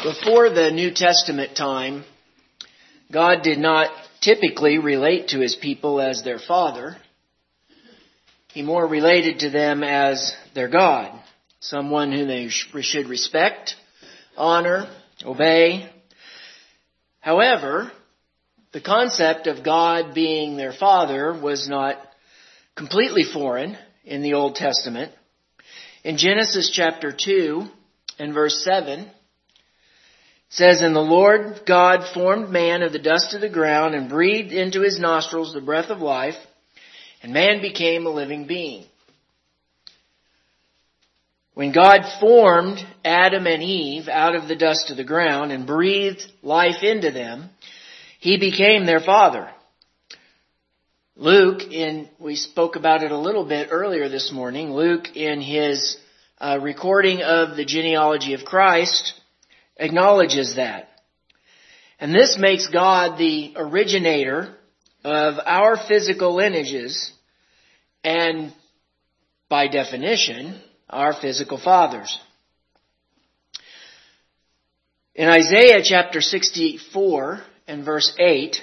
Before the New Testament time, God did not typically relate to His people as their Father. He more related to them as their God, someone whom they should respect, honor, obey. However, the concept of God being their Father was not completely foreign in the Old Testament. In Genesis chapter 2 and verse 7, it says, "And the Lord God formed man of the dust of the ground and breathed into his nostrils the breath of life, and man became a living being." When God formed Adam and Eve out of the dust of the ground and breathed life into them, He became their Father. Luke, we spoke about it a little bit earlier this morning, Luke in his recording of the genealogy of Christ acknowledges that. And this makes God the originator of our physical lineages and, by definition, our physical fathers. In Isaiah chapter 64 and verse 8,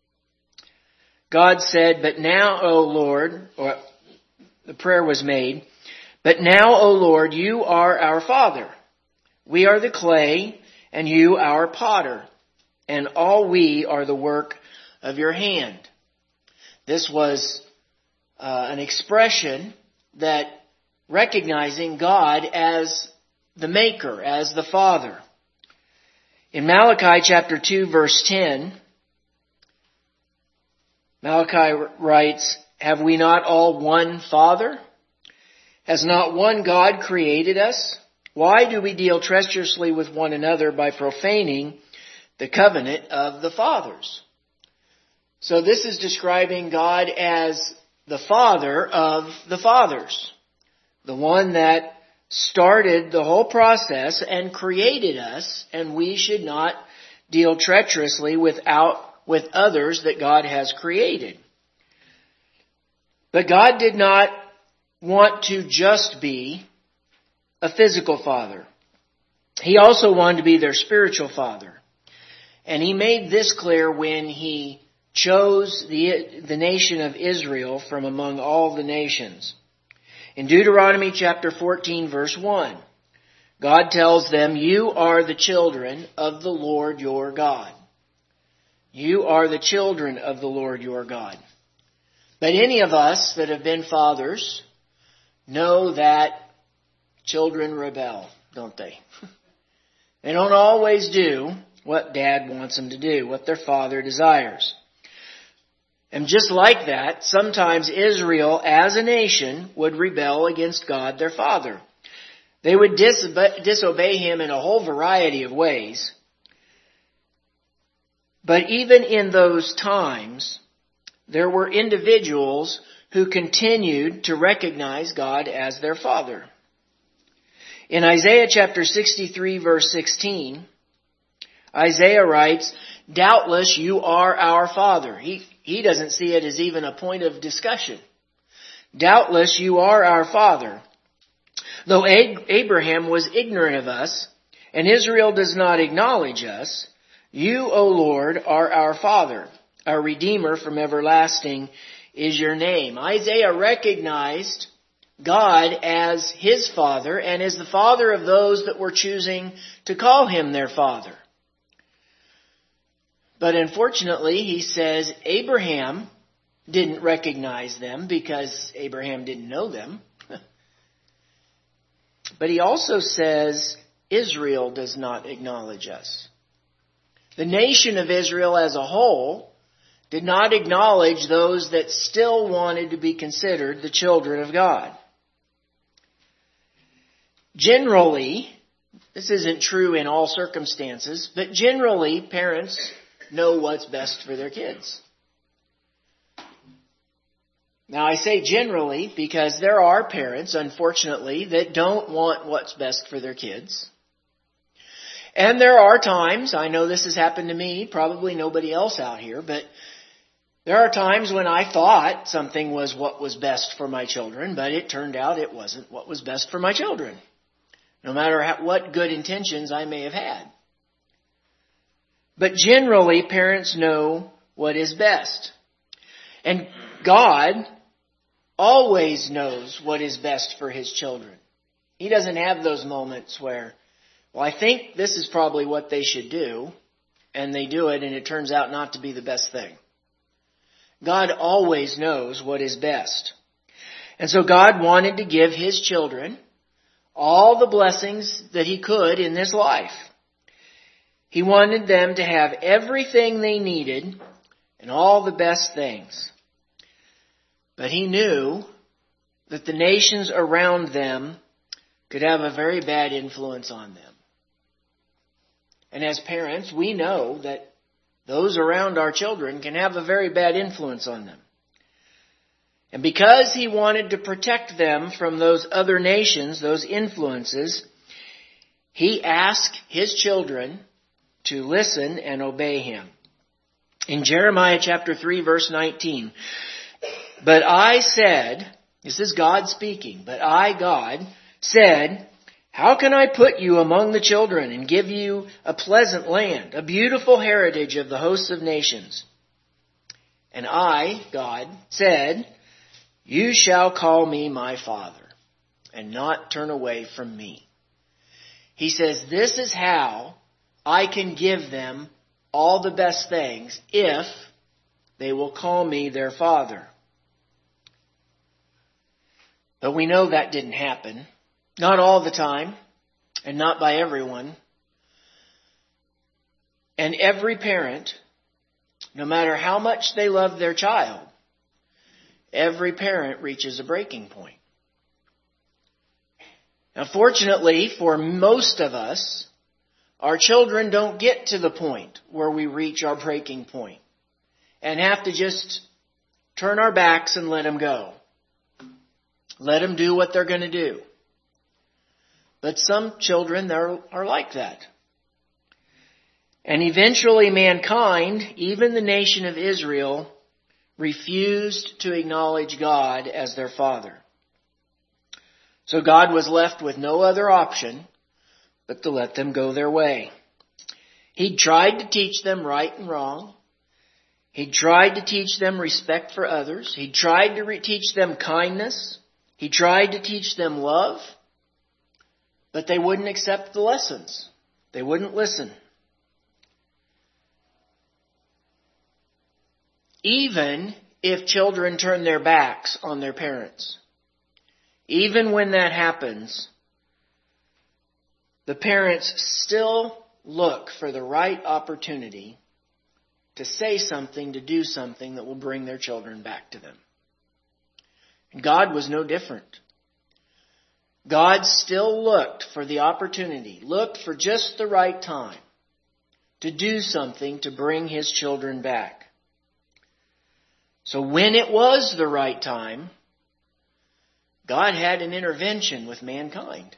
God said, "But now, O Lord," or the prayer was made, "But now, O Lord, you are our Father. We are the clay, and you our potter, and all we are the work of your hand." This was an expression that recognizing God as the maker, as the Father. In Malachi chapter 2 verse 10, Malachi writes, "Have we not all one Father? Has not one God created us? Why do we deal treacherously with one another by profaning the covenant of the fathers?" So this is describing God as the Father of the fathers, the one that started the whole process and created us, and we should not deal treacherously with others that God has created. But God did not want to just be a physical father. He also wanted to be their spiritual father. And He made this clear when He chose the nation of Israel from among all the nations. In Deuteronomy chapter 14 verse 1, God tells them, "You are the children of the Lord your God." You are the children of the Lord your God. But any of us that have been fathers know that children rebel, don't they? They don't always do what Dad wants them to do, what their father desires. And just like that, sometimes Israel as a nation would rebel against God, their Father. They would disobey Him in a whole variety of ways. But even in those times, there were individuals who continued to recognize God as their Father. In Isaiah chapter 63 verse 16, Isaiah writes, "Doubtless you are our Father." He doesn't see it as even a point of discussion. "Doubtless you are our Father. Though Abraham was ignorant of us, and Israel does not acknowledge us, you, O Lord, are our Father. Our Redeemer from everlasting is your name." Isaiah recognized God as his Father and as the Father of those that were choosing to call Him their Father. But unfortunately, he says Abraham didn't recognize them because Abraham didn't know them. But he also says Israel does not acknowledge us. The nation of Israel as a whole did not acknowledge those that still wanted to be considered the children of God. Generally, this isn't true in all circumstances, but generally parents know what's best for their kids. Now I say generally because there are parents, unfortunately, that don't want what's best for their kids. And there are times, I know this has happened to me, probably nobody else out here, but there are times when I thought something was what was best for my children, but it turned out it wasn't what was best for my children. No matter what good intentions I may have had. But generally, parents know what is best. And God always knows what is best for His children. He doesn't have those moments where, well, I think this is probably what they should do, and they do it and it turns out not to be the best thing. God always knows what is best. And so God wanted to give His children all the blessings that He could in this life. He wanted them to have everything they needed and all the best things. But He knew that the nations around them could have a very bad influence on them. And as parents, we know that those around our children can have a very bad influence on them. And because He wanted to protect them from those other nations, those influences, He asked His children to listen and obey Him. In Jeremiah chapter 3, verse 19, "But I said," this is God speaking, "but I, God, said, how can I put you among the children and give you a pleasant land, a beautiful heritage of the hosts of nations? And I, God, said, you shall call me my Father and not turn away from me." He says, this is how I can give them all the best things if they will call me their Father. But we know that didn't happen. Not all the time, and not by everyone. And every parent, no matter how much they love their child, every parent reaches a breaking point. Now, fortunately, for most of us, our children don't get to the point where we reach our breaking point and have to just turn our backs and let them go. Let them do what they're going to do. But some children are like that. And eventually mankind, even the nation of Israel, refused to acknowledge God as their Father. So God was left with no other option but to let them go their way. He tried to teach them right and wrong. He tried to teach them respect for others. He tried to teach them kindness. He tried to teach them love. But they wouldn't accept the lessons. They wouldn't listen. Even if children turn their backs on their parents, even when that happens, the parents still look for the right opportunity to say something, to do something that will bring their children back to them. And God was no different. God still looked for the opportunity, looked for just the right time to do something to bring His children back. So when it was the right time, God had an intervention with mankind.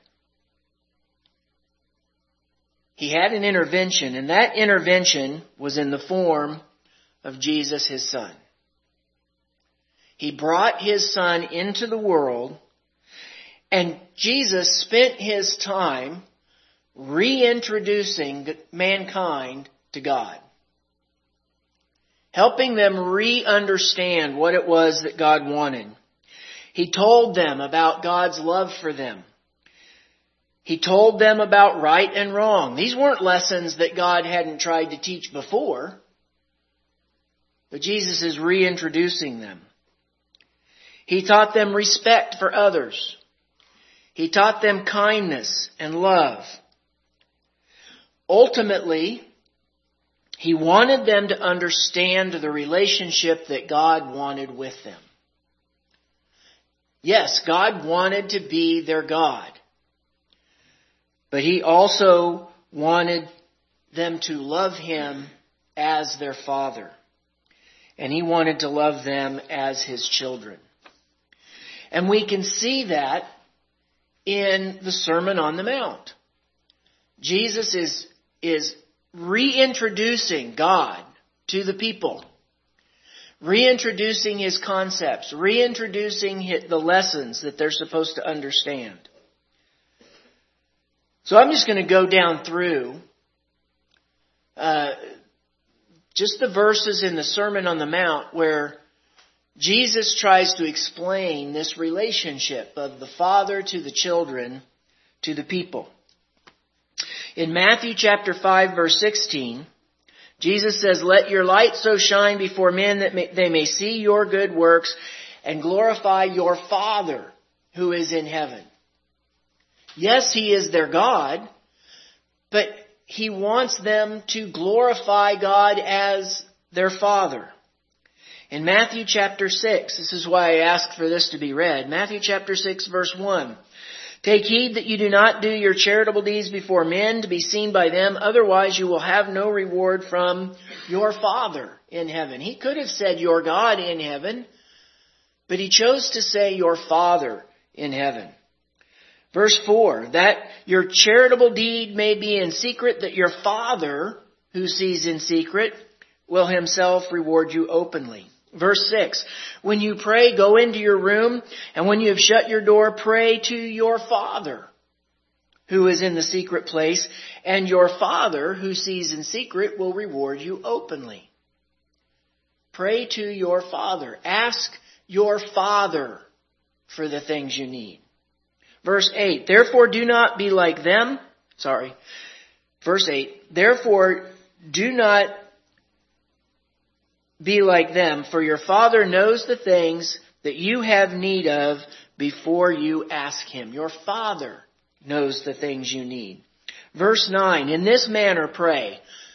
He had an intervention, and that intervention was in the form of Jesus, His Son. He brought His Son into the world, and Jesus spent His time reintroducing mankind to God. Helping them re-understand what it was that God wanted. He told them about God's love for them. He told them about right and wrong. These weren't lessons that God hadn't tried to teach before, but Jesus is reintroducing them. He taught them respect for others. He taught them kindness and love. Ultimately, He wanted them to understand the relationship that God wanted with them. Yes, God wanted to be their God. But He also wanted them to love Him as their Father. And He wanted to love them as His children. And we can see that in the Sermon on the Mount. Jesus is reintroducing God to the people. Reintroducing His concepts. Reintroducing the lessons that they're supposed to understand. So I'm just going to go down through just the verses in the Sermon on the Mount where Jesus tries to explain this relationship of the Father to the children to the people. In Matthew chapter 5 verse 16, Jesus says, "Let your light so shine before men that they may see your good works and glorify your Father who is in heaven." Yes, He is their God, but He wants them to glorify God as their Father. In Matthew chapter 6, this is why I asked for this to be read. Matthew chapter 6 verse 1. "Take heed that you do not do your charitable deeds before men to be seen by them, otherwise you will have no reward from your Father in heaven." He could have said your God in heaven, but He chose to say your Father in heaven. Verse 4, "That your charitable deed may be in secret, that your Father who sees in secret will Himself reward you openly." Verse 6, "When you pray, go into your room, and when you have shut your door, pray to your Father who is in the secret place, and your Father who sees in secret will reward you openly." Pray to your Father. Ask your Father for the things you need. Verse 8, "Therefore do not be like them." Verse 8, "Therefore do not be like them, for your Father knows the things that you have need of before you ask Him." Your Father knows the things you need. Verse 9, "In this manner pray,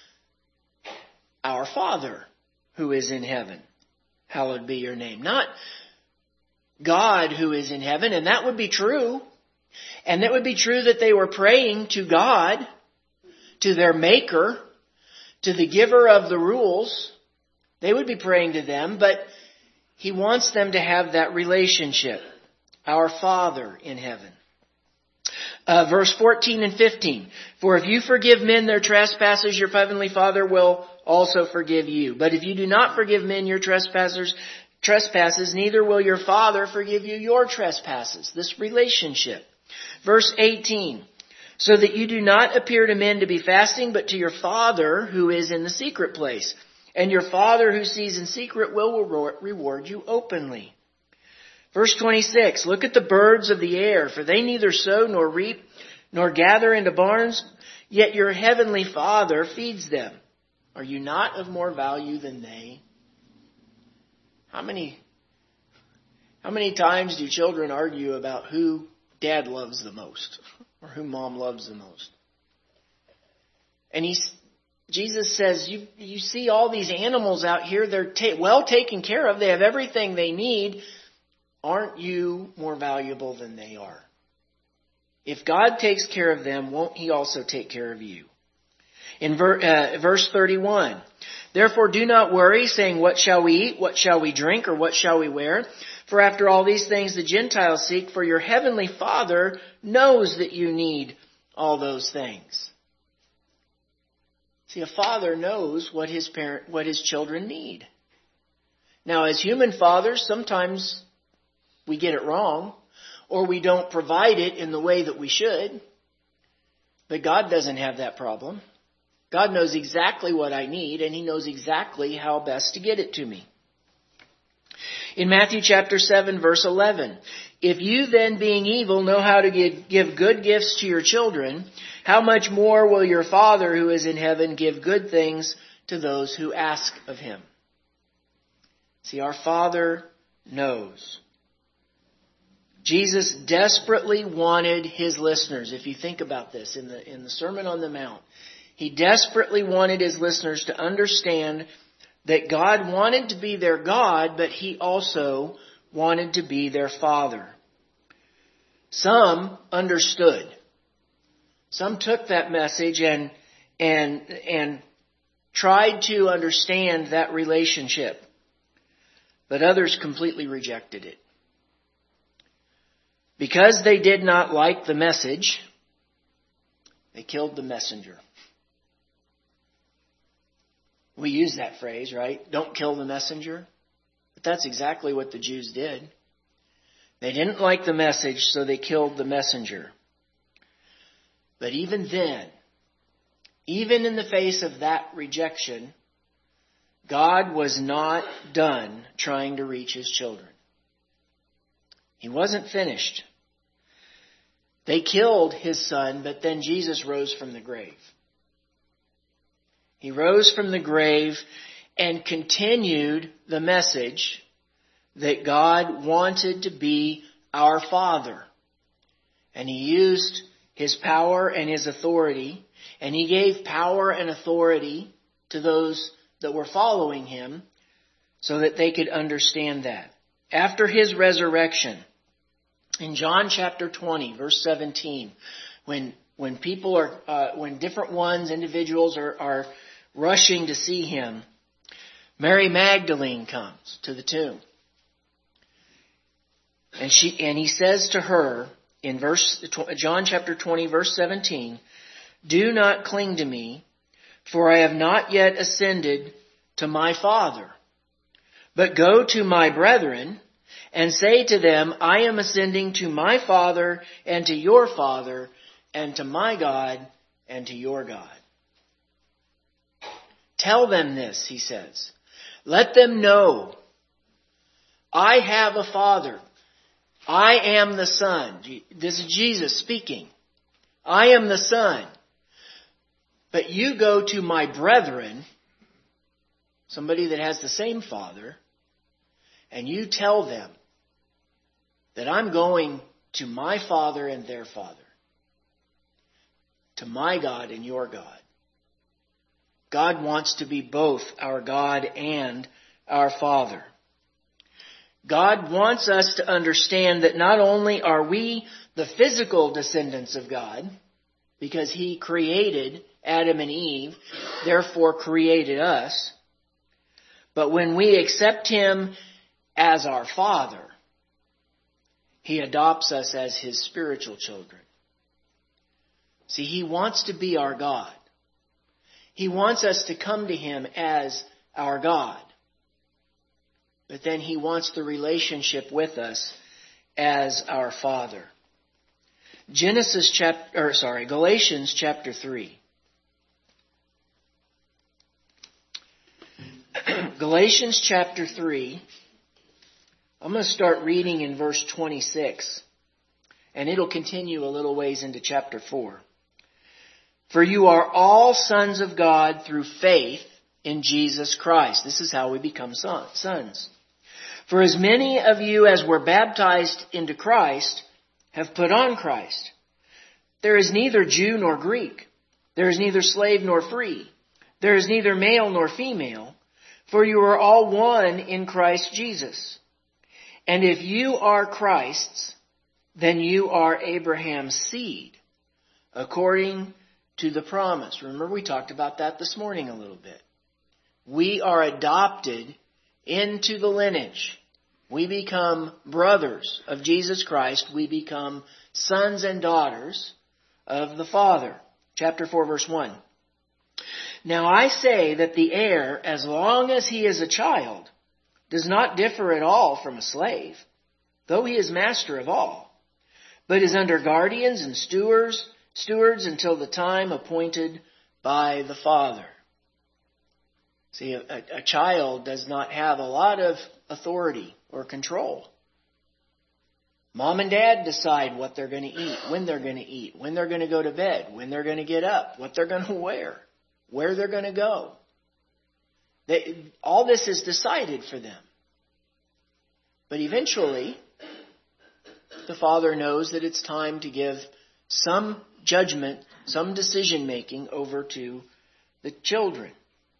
Our Father who is in heaven, hallowed be your name." Not God who is in heaven, and that would be true. And it would be true that they were praying to God, to their Maker, to the giver of the rules. They would be praying to them, but He wants them to have that relationship. Our Father in heaven. Verse 14 and 15. "For if you forgive men their trespasses, your heavenly Father will also forgive you. But if you do not forgive men your trespasses, neither will your Father forgive you your trespasses." This relationship. Verse 18. "So that you do not appear to men to be fasting, but to your Father who is in the secret place. And your Father who sees in secret will reward you openly." Verse 26, "Look at the birds of the air, for they neither sow nor reap nor gather into barns, yet your heavenly Father feeds them. Are you not of more value than they?" How many times do children argue about who dad loves the most or who mom loves the most? And Jesus says, you see all these animals out here, they're well taken care of, they have everything they need. Aren't you more valuable than they are? If God takes care of them, won't He also take care of you? In verse 31, "Therefore do not worry, saying, what shall we eat, what shall we drink, or what shall we wear? For after all these things the Gentiles seek, for your heavenly Father knows that you need all those things." See, a father knows what his children need. Now, as human fathers, sometimes we get it wrong, or we don't provide it in the way that we should. But God doesn't have that problem. God knows exactly what I need, and He knows exactly how best to get it to me. In Matthew chapter 7, verse 11, "If you then, being evil, know how to give good gifts to your children, how much more will your Father who is in heaven give good things to those who ask of Him?" See, our Father knows. Jesus desperately wanted His listeners, if you think about this, in the Sermon on the Mount, He desperately wanted His listeners to understand that God wanted to be their God, but He also wanted to be their Father. Some understood. Some took that message and tried to understand that relationship, but others completely rejected it. Because they did not like the message, they killed the messenger. We use that phrase, right? Don't kill the messenger. But that's exactly what the Jews did. They didn't like the message, so they killed the messenger. But even then, even in the face of that rejection, God was not done trying to reach His children. He wasn't finished. They killed His Son, but then Jesus rose from the grave. He rose from the grave and continued the message that God wanted to be our Father. And He used His power and His authority, and He gave power and authority to those that were following Him so that they could understand that. After His resurrection, in John chapter 20, verse 17, when people are, when different ones, individuals are rushing to see Him, Mary Magdalene comes to the tomb. And He says to her in John chapter 20, verse 17, "Do not cling to me, for I have not yet ascended to my Father. But go to my brethren and say to them, I am ascending to my Father and to your Father, and to my God and to your God." Tell them this, He says. Let them know, I have a Father. I am the Son. This is Jesus speaking. I am the Son. But you go to my brethren, somebody that has the same Father, and you tell them that I'm going to my Father and their Father, to my God and your God. God wants to be both our God and our Father. God wants us to understand that not only are we the physical descendants of God, because He created Adam and Eve, therefore created us, but when we accept Him as our Father, He adopts us as His spiritual children. See, He wants to be our God. He wants us to come to Him as our God. But then He wants the relationship with us as our Father. Galatians chapter 3. Galatians chapter 3. I'm going to start reading in verse 26. And it'll continue a little ways into chapter 4. "For you are all sons of God through faith in Jesus Christ." This is how we become sons. "For as many of you as were baptized into Christ have put on Christ. There is neither Jew nor Greek. There is neither slave nor free. There is neither male nor female. For you are all one in Christ Jesus. And if you are Christ's, then you are Abraham's seed, according to the promise." Remember, we talked about that this morning a little bit. We are adopted into the lineage. We become brothers of Jesus Christ. We become sons and daughters of the Father. Chapter 4, verse 1. "Now I say that the heir, as long as he is a child, does not differ at all from a slave, though he is master of all, but is under guardians and stewards until the time appointed by the Father." See, a child does not have a lot of authority or control. Mom and dad decide what they're going to eat, when they're going to eat, when they're going to go to bed, when they're going to get up, what they're going to wear, where they're going to go. All this is decided for them. But eventually, the Father knows that it's time to give some judgment, some decision making over to the children.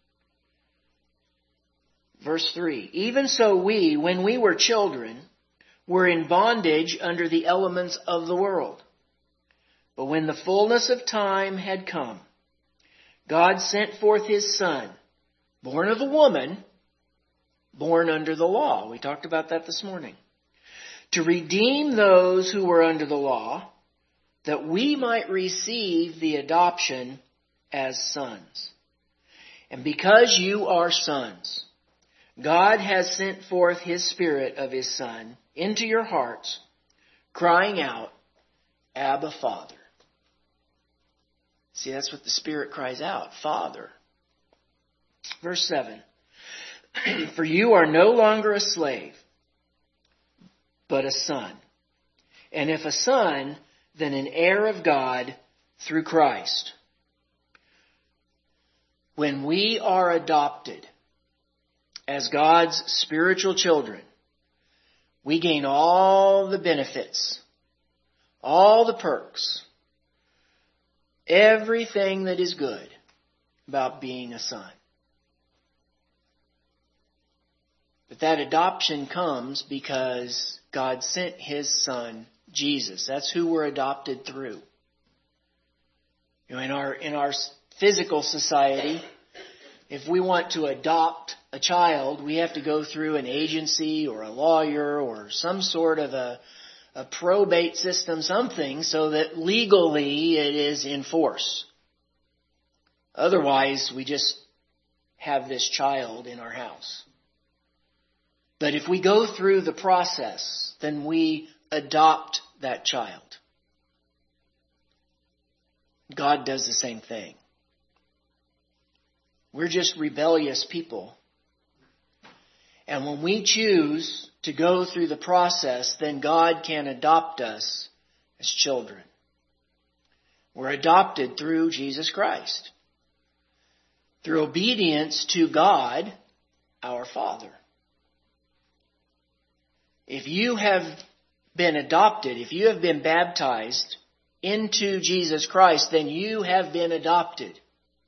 Verse 3, "Even so we, when we were children, were in bondage under the elements of the world. But when the fullness of time had come, God sent forth His Son, born of a woman, born under the law." We talked about that this morning. "To redeem those who were under the law, that we might receive the adoption as sons. And because you are sons, God has sent forth His Spirit of His Son into your hearts, crying out, Abba, Father." See, that's what the Spirit cries out, Father. Verse 7. For you are no longer a slave, but a son. And if a son, then an heir of God through Christ. When we are adopted as God's spiritual children, we gain all the benefits, all the perks, everything that is good about being a son. But that adoption comes because God sent His Son, Jesus. That's who we're adopted through. You know, in our physical society, if we want to adopt a child, we have to go through an agency or a lawyer or some sort of a probate system, something, so that legally it is in force. Otherwise, we just have this child in our house. But if we go through the process, then we adopt that child. God does the same thing. We're just rebellious people. And when we choose to go through the process, then God can adopt us as children. We're adopted through Jesus Christ. Through obedience to God, our Father. If you have been adopted, if you have been baptized into Jesus Christ, then you have been adopted.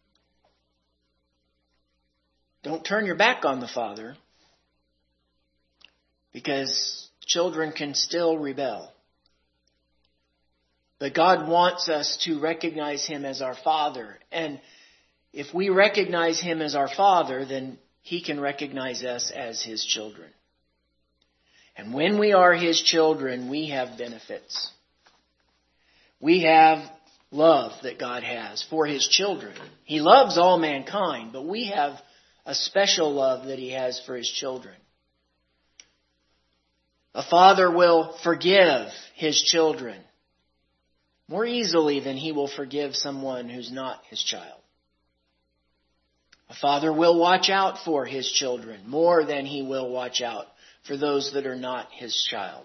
Don't turn your back on the Father, because children can still rebel. But God wants us to recognize Him as our Father. And if we recognize Him as our Father, then He can recognize us as His children. And when we are His children, we have benefits. We have love that God has for His children. He loves all mankind, but we have a special love that He has for His children. A father will forgive his children more easily than he will forgive someone who's not his child. A father will watch out for his children more than he will watch out for those that are not his child.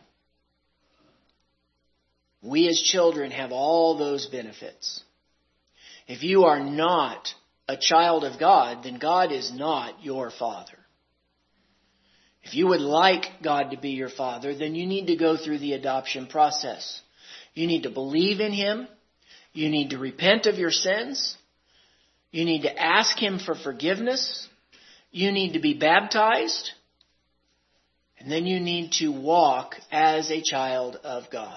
We as children have all those benefits. If you are not a child of God, then God is not your Father. If you would like God to be your Father, then you need to go through the adoption process. You need to believe in Him. You need to repent of your sins. You need to ask Him for forgiveness. You need to be baptized. And then you need to walk as a child of God.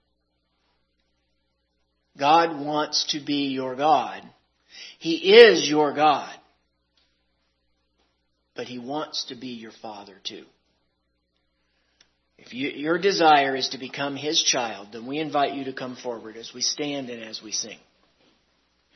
God wants to be your God. He is your God. But He wants to be your Father too. If your desire is to become His child, then we invite you to come forward as we stand and as we sing.